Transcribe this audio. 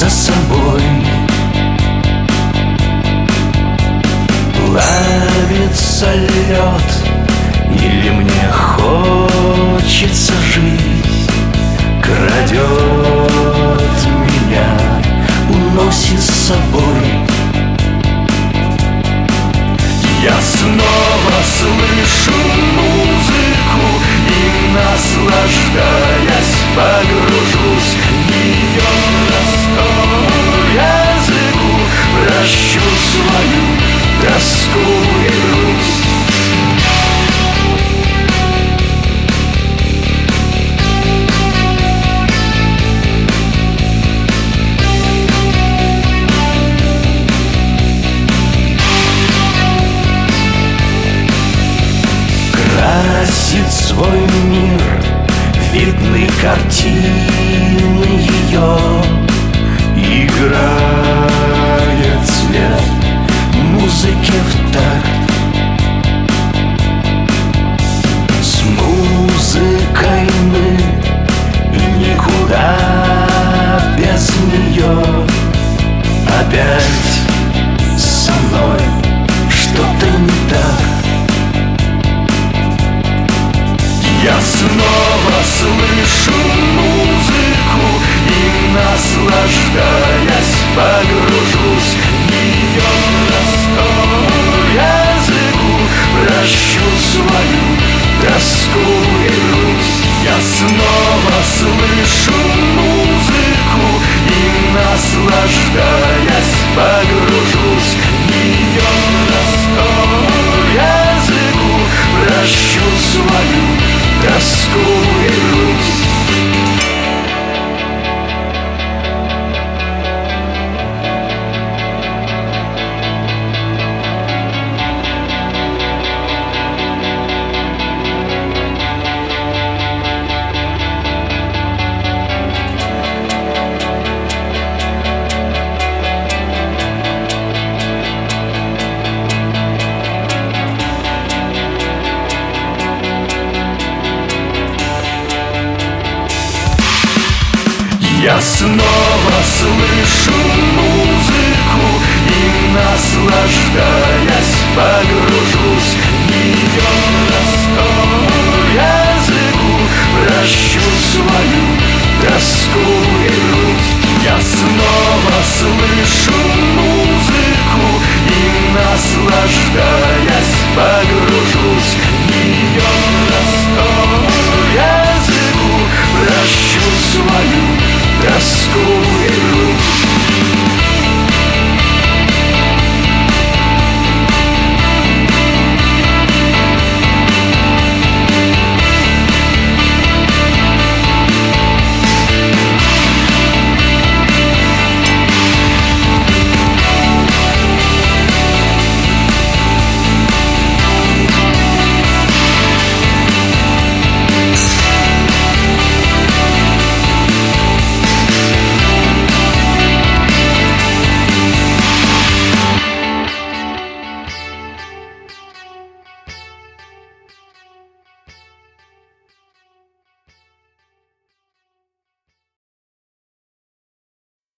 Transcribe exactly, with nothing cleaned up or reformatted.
за собой. Плавится лед, или мне хочется жить, крадет меня, уносит с собой. Я снова слышу музыку и, наслаждаясь, погружусь в ее простой языку, прощу свою тоску и грусть. Красит свой мир, видны картины ее, играет цвет музыки в такт. С музыкой мы и никуда без нее. Опять со мной что-то не так. Я снова слышу музыку и, наслаждаясь, погружусь в ее простой языку, прощу свою тоску и грусть. Я снова слышу музыку и, наслаждаясь, погружусь в ее простой языку, прощу свою тоску и грусть. Я снова слышу музыку и, наслаждаясь, погружусь в ее простой языку, прощу свою тоску и грусть. Я снова слышу